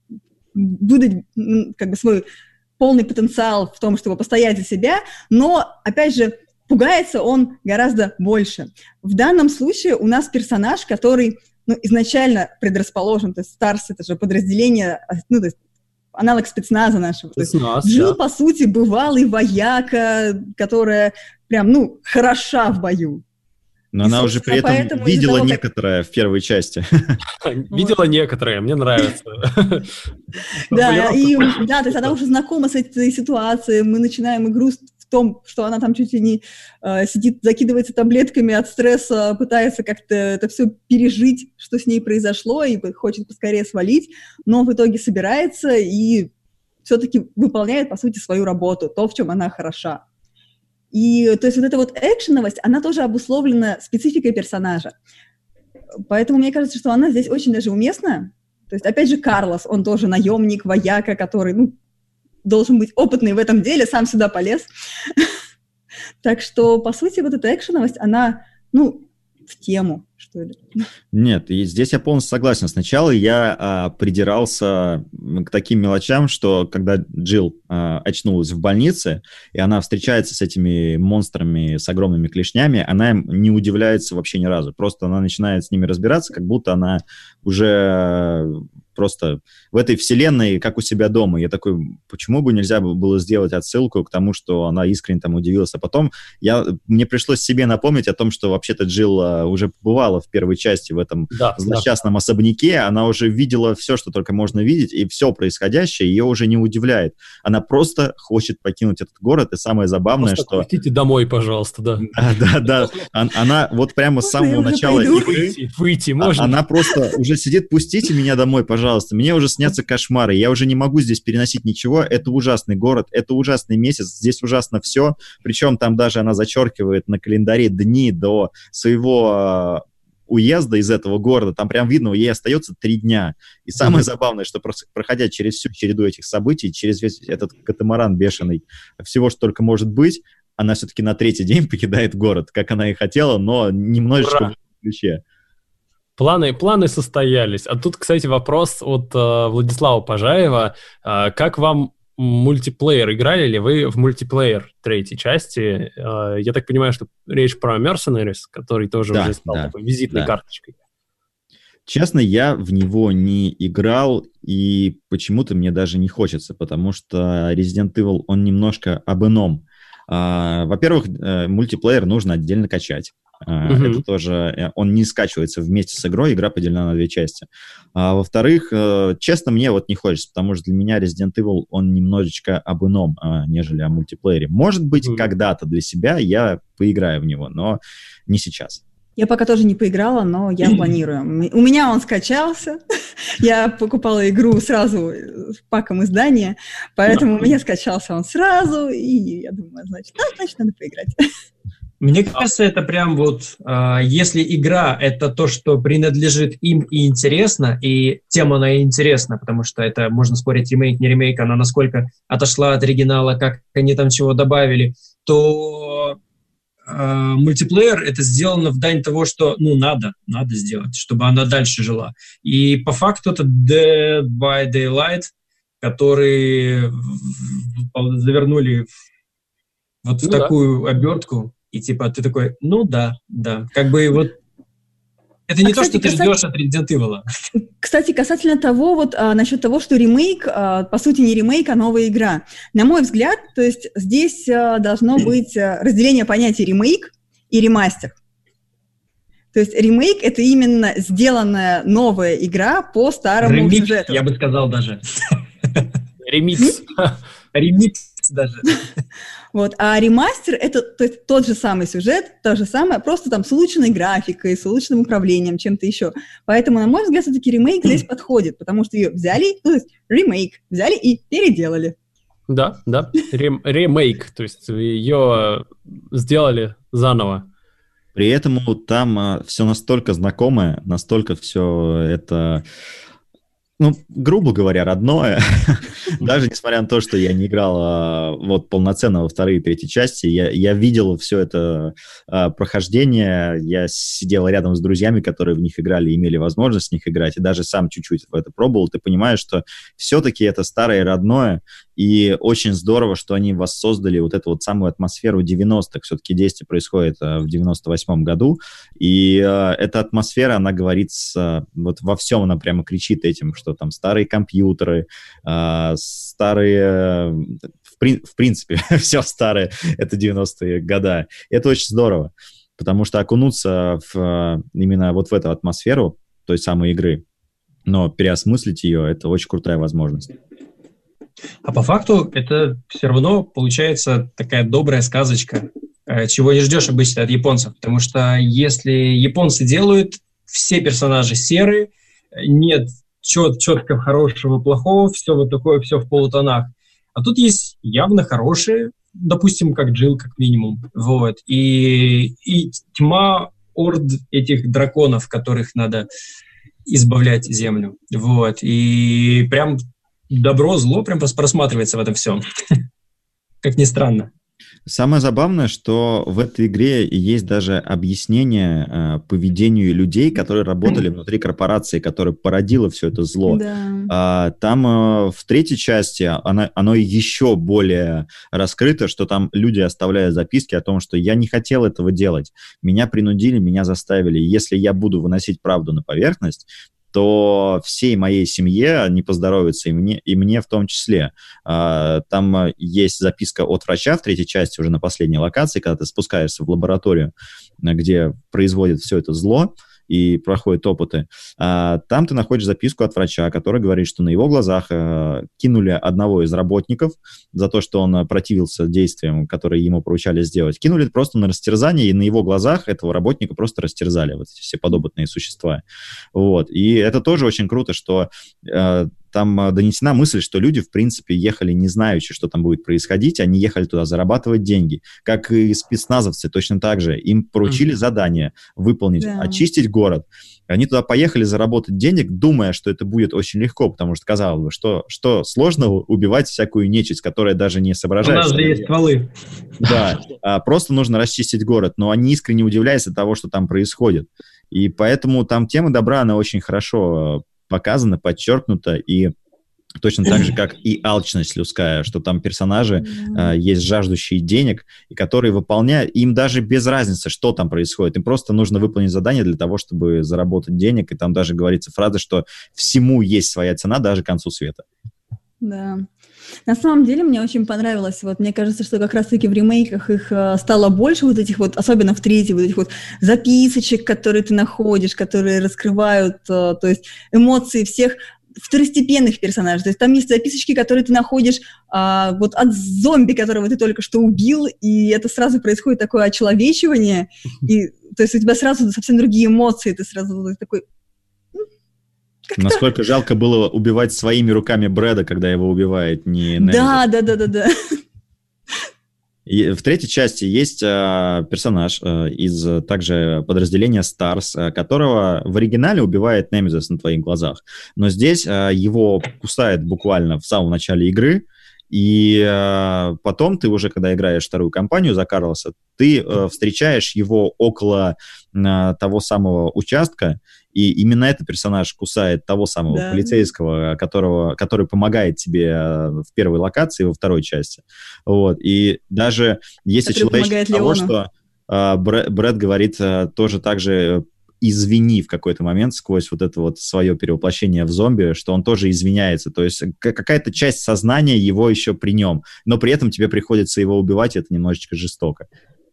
выдать как бы свой полный потенциал в том, чтобы постоять за себя, но, опять же, пугается он гораздо больше. В данном случае у нас персонаж, который ну, изначально предрасположен, то есть Старс — это же подразделение, ну, то есть аналог спецназа нашего. Спецназ, то есть Джилл, да. по сути, бывалый вояка, которая прям, ну, хороша в бою. Но и, она уже при этом видела того, некоторое как... в первой части. Видела некоторое, мне нравится. Да, и да, то есть она уже знакома с этой ситуацией, мы начинаем игру в том, что она там чуть ли не сидит, закидывается таблетками от стресса, пытается как-то это все пережить, что с ней произошло, и хочет поскорее свалить, но в итоге собирается и все-таки выполняет, по сути, свою работу, то, в чем она хороша. И, то есть, вот эта вот экшеновость, она тоже обусловлена спецификой персонажа. Поэтому мне кажется, что она здесь очень даже уместна. То есть, опять же, Карлос, он тоже наемник, вояка, который, ну, должен быть опытный в этом деле, сам сюда полез. Так что, по сути, вот эта экшеновость, она, ну, в тему, что ли. Нет, и здесь я полностью согласен. Сначала я а, придирался к таким мелочам, что когда Джилл а, очнулась в больнице, и она встречается с этими монстрами с огромными клешнями, она им не удивляется вообще ни разу. Просто она начинает с ними разбираться, как будто она уже просто в этой вселенной, как у себя дома. Я такой, почему бы нельзя было сделать отсылку к тому, что она искренне там удивилась. А потом я, мне пришлось себе напомнить о том, что вообще-то Джилл а, уже побывала в первой части в этом да, злосчастном да. особняке. Она уже видела все, что только можно видеть, и все происходящее ее уже не удивляет. Она просто хочет покинуть этот город, и самое забавное, просто что... Пустите домой, пожалуйста, да. Да, да, да. Она вот прямо с самого начала игры... Выйти можно. Она просто уже сидит, пустите меня домой, пожалуйста. Пожалуйста, мне уже снятся кошмары, я уже не могу здесь переносить ничего, это ужасный город, это ужасный месяц, здесь ужасно все, причем там даже она зачеркивает на календаре дни до своего уезда из этого города, там прям видно, ей остается три дня. И самое mm-hmm. забавное, что проходя через всю череду этих событий, через весь этот катамаран бешеный, всего, что только может быть, она все-таки на третий день покидает город, как она и хотела, но немножечко Ура! в этом ключе. Планы, планы состоялись. А тут, кстати, вопрос от э, Владислава Пожаева. Э, как вам мультиплеер? Играли ли вы в мультиплеер третьей части? Э, я так понимаю, что речь про Mercenaries, который тоже да, уже стал да, такой визитной да. карточкой. Честно, я в него не играл, и почему-то мне даже не хочется, потому что Resident Evil, он немножко об ином. Э, во-первых, э, мультиплеер нужно отдельно качать. Uh, mm-hmm. Это тоже, он не скачивается вместе с игрой, игра поделена на две части. А, во-вторых, uh, честно, мне вот не хочется, потому что для меня Resident Evil, он немножечко об ином, uh, нежели о мультиплеере. Может быть, mm-hmm. когда-то для себя я поиграю в него, но не сейчас. Я пока тоже не поиграла, но я планирую. У меня он скачался. Я покупала игру сразу с паком издания, поэтому у меня скачался он сразу, и я думаю, значит, да, значит, надо поиграть. Мне кажется, это прям вот, э, если игра — это то, что принадлежит им и интересно, и тем она и интересна, потому что это, можно спорить, ремейк, не ремейк, она насколько отошла от оригинала, как они там чего добавили, то... мультиплеер — это сделано в дань того, что, ну, надо, надо сделать, чтобы она дальше жила. И по факту это Dead by Daylight, который завернули вот в ну, такую да. обертку, и типа ты такой, ну да, да, как бы вот это не а, то, кстати, что ты касательно... ждешь от Resident Evil. Кстати, касательно того, вот а, насчет того, что ремейк, а, по сути, не ремейк, а новая игра. На мой взгляд, то есть здесь а, должно быть а, разделение понятий ремейк и ремастер. То есть ремейк — это именно сделанная новая игра по старому Ремикс, сюжету. Я бы сказал даже. Ремикс. Ремикс даже. Вот. А ремастер — это то есть, тот же самый сюжет, то же самое, просто там с улучшенной графикой, с улучшенным управлением, чем-то еще. Поэтому, на мой взгляд, все-таки ремейк здесь подходит, потому что ее взяли, то есть ремейк, взяли и переделали. Да, да, Рем, ремейк, то есть ее сделали заново. При этом там а, все настолько знакомое, настолько все это... Ну, грубо говоря, родное. Даже несмотря на то, что я не играл а, вот полноценно во вторые и третьей части, я, я видел все это а, прохождение, я сидел рядом с друзьями, которые в них играли и имели возможность в них играть, и даже сам чуть-чуть в это пробовал. Ты понимаешь, что все-таки это старое и родное, и очень здорово, что они воссоздали вот эту вот самую атмосферу девяностых. Все-таки действие происходит а, в девяносто восьмом году, и а, эта атмосфера, она говорит, с, вот во всем она прямо кричит этим, что там старые компьютеры, э, старые, в, при, в принципе, все старое, это девяностые годы. Это очень здорово, потому что окунуться в, именно вот в эту атмосферу той самой игры, но переосмыслить ее, это очень крутая возможность. А по факту это все равно получается такая добрая сказочка, чего не ждешь обычно от японцев, потому что если японцы делают, все персонажи серые, нет чет, четко хорошего, плохого, все вот такое, все в полутонах. А тут есть явно хорошие, допустим, как Джилл, как минимум. Вот. И, и тьма орд этих драконов, которых надо избавлять землю. Вот. И прям добро-зло прям просматривается в этом всем. Как ни странно. Самое забавное, что в этой игре есть даже объяснение э, поведению людей, которые работали внутри корпорации, которая породила все это зло. Да. А, там э, в третьей части оно, оно еще более раскрыто, что там люди оставляют записки о том, что я не хотел этого делать, меня принудили, меня заставили. Если я буду выносить правду на поверхность, то всей моей семье не поздоровится, и мне, и мне в том числе. Там есть записка от врача в третьей части, уже на последней локации, когда ты спускаешься в лабораторию, где производят все это зло, и проходят опыты, а, там ты находишь записку от врача, который говорит, что на его глазах а, кинули одного из работников за то, что он противился действиям, которые ему поручали сделать. Кинули просто на растерзание, и на его глазах этого работника просто растерзали вот эти все подопытные существа. Вот. И это тоже очень круто, что а, там донесена мысль, что люди, в принципе, ехали не знаючи, что там будет происходить, они ехали туда зарабатывать деньги. Как и спецназовцы, точно так же. Им поручили mm-hmm. задание выполнить, да. очистить город. Они туда поехали заработать денег, думая, что это будет очень легко, потому что, казалось бы, что, что сложно убивать всякую нечисть, которая даже не соображает. У нас же есть стволы. Да, а просто нужно расчистить город, но они искренне удивляются того, что там происходит. И поэтому там тема добра, она очень хорошо показано, подчеркнуто, и точно так же, как и алчность людская, что там персонажи mm-hmm. э, есть жаждущие денег, и которые выполняют, им даже без разницы, что там происходит, им просто нужно выполнить задание для того, чтобы заработать денег, и там даже говорится фраза, что всему есть своя цена, даже к концу света. Да. На самом деле мне очень понравилось, вот мне кажется, что как раз-таки в ремейках их э, стало больше вот этих вот, особенно в третьей, вот этих вот записочек, которые ты находишь, которые раскрывают, э, то есть эмоции всех второстепенных персонажей. То есть там есть записочки, которые ты находишь э, вот от зомби, которого ты только что убил, и это сразу происходит такое очеловечивание, и то есть у тебя сразу совсем другие эмоции, ты сразу такой... Как-то... Насколько жалко было убивать своими руками Брэда, когда его убивает не Немезис. Да, да, да, да, да. И в третьей части есть э, персонаж э, из также подразделения Старс, э, которого в оригинале убивает Немезис на твоих глазах. Но здесь э, его кусает буквально в самом начале игры, и э, потом ты уже, когда играешь вторую кампанию за Карлоса, ты э, встречаешь его около э, того самого участка, и именно этот персонаж кусает того самого да. полицейского, которого, который помогает тебе в первой локации, во второй части. Вот. И даже если человечек того, что э, Брэд, Брэд говорит э, тоже так же, извини в какой-то момент сквозь вот это вот свое перевоплощение в зомби, что он тоже извиняется. То есть какая-то часть сознания его еще при нем, но при этом тебе приходится его убивать, и это немножечко жестоко.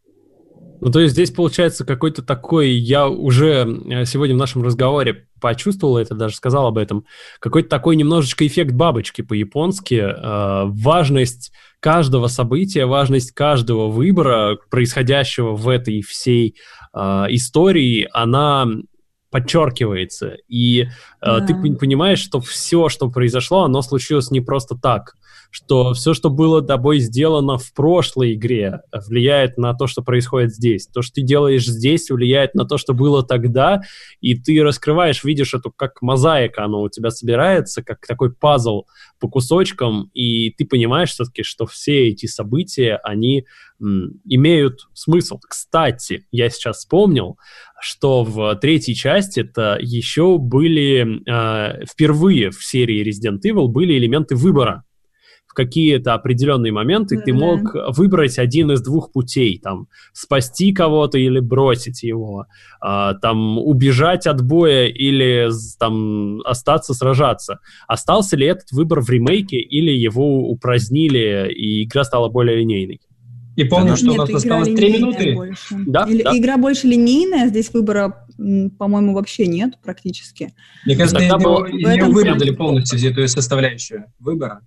Ну, то есть здесь получается какой-то такой, я уже сегодня в нашем разговоре почувствовал это, даже сказал об этом, какой-то такой немножечко эффект бабочки по-японски, э, важность каждого события, важность каждого выбора, происходящего в этой всей э, истории, она подчеркивается. И э, да. ты понимаешь, что все, что произошло, оно случилось не просто так, что все, что было тобой сделано в прошлой игре, влияет на то, что происходит здесь. То, что ты делаешь здесь, влияет на то, что было тогда, и ты раскрываешь, видишь эту как мозаика, оно у тебя собирается, как такой пазл по кусочкам, и ты понимаешь все-таки, что все эти события, они м, имеют смысл. Кстати, я сейчас вспомнил, что в третьей части это еще были, э, впервые в серии Resident Evil были элементы выбора. В какие-то определенные моменты mm-hmm. ты мог выбрать один из двух путей, там, спасти кого-то или бросить его, а, там, убежать от боя или там, остаться сражаться. Остался ли этот выбор в ремейке или его упразднили и игра стала более линейной? И помню, что Нет, у нас осталось три минуты. Да, Или, да. Игра больше линейная, здесь выбора, по-моему, вообще нет практически. Мне кажется, ее, было... ее вырезали полностью, эту составляющую выбора.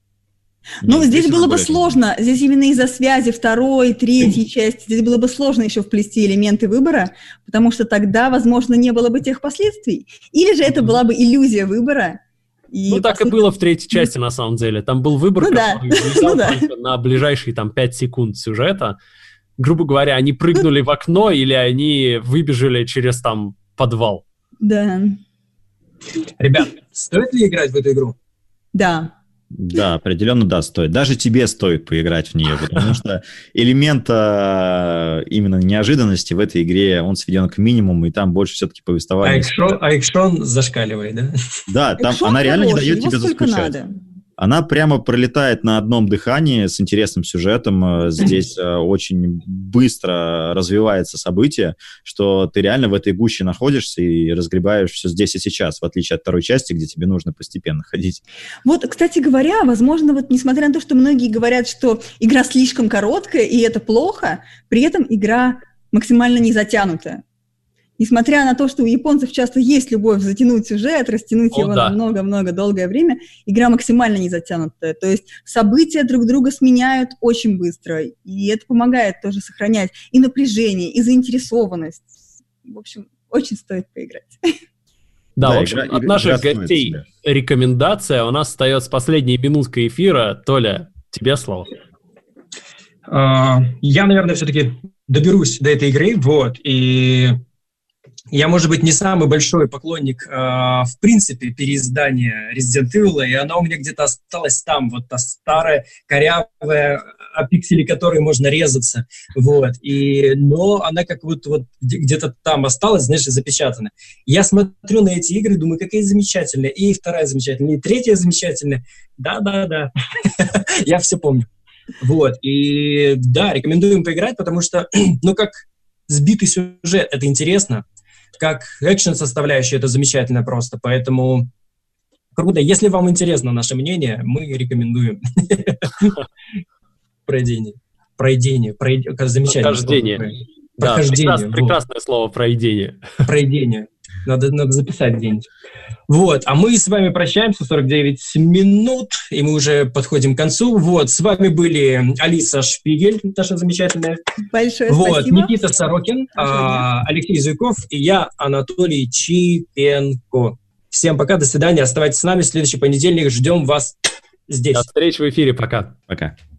Ну, здесь, здесь было бы сложно, здесь именно из-за связи второй, третьей части, здесь было бы сложно еще вплести элементы выбора, потому что тогда, возможно, не было бы тех последствий. Или же это была бы иллюзия выбора. И, ну, так сути... и было в третьей части, на самом деле. Там был выбор, ну, который да. влиял ну, только да. на ближайшие там пять секунд сюжета. Грубо говоря, они прыгнули ну... в окно или они выбежали через там подвал. Да. Ребят, стоит ли играть в эту игру? Да. Да, определенно, да, стоит. Даже тебе стоит поиграть в нее, потому что элемент а, именно неожиданности в этой игре, он сведен к минимуму, и там больше все-таки повествования. А экшон зашкаливает, да? Да, там экшон она реально хороший, не дает тебе заскучать. Надо. Она прямо пролетает на одном дыхании с интересным сюжетом. Здесь очень быстро развивается событие, что ты реально в этой гуще находишься и разгребаешь все здесь и сейчас, в отличие от второй части, где тебе нужно постепенно ходить. Вот, кстати говоря, возможно, вот несмотря на то, что многие говорят, что игра слишком короткая, и это плохо, при этом игра максимально не затянутая. Несмотря на то, что у японцев часто есть любовь затянуть сюжет, растянуть О, его да. на много-много долгое время, игра максимально не затянутая. То есть события друг друга сменяют очень быстро, и это помогает тоже сохранять и напряжение, и заинтересованность. В общем, очень стоит поиграть. Да, да в общем, игра, от наших гостей рекомендация. У нас остается последняя минутка эфира. Толя, тебе слово. Я, наверное, все-таки доберусь до этой игры, вот, и... Я, может быть, не самый большой поклонник, э, в принципе, переиздания Resident Evil, и она у меня где-то осталась там, вот та старая, корявая, о пиксели которой можно резаться, вот, и, но она как вот, вот где-то там осталась, знаешь, запечатана. Я смотрю на эти игры, думаю, какая замечательная, и вторая замечательная, и третья замечательная, да-да-да, я все помню. Вот, и да, рекомендуем поиграть, потому что, ну, как сбитый сюжет, это интересно, как экшен-составляющая, это замечательно просто, поэтому Круто. Если вам интересно наше мнение, мы рекомендуем пройдение. Пройдение. Замечательно. Прохождение. Прохождение. Прекрасное слово «пройдение». Пройдение. Надо, надо записать где-нибудь. Вот, а мы с вами прощаемся, сорок девять минут, и мы уже подходим к концу. Вот, с вами были Алиса Шпигель, наша замечательная. Большое вот, спасибо. Никита Сорокин, а, Алексей Зуйков и я, Анатолий Чипенко. Всем пока, до свидания, оставайтесь с нами. В следующий понедельник ждем вас здесь. До встречи в эфире, пока. Пока.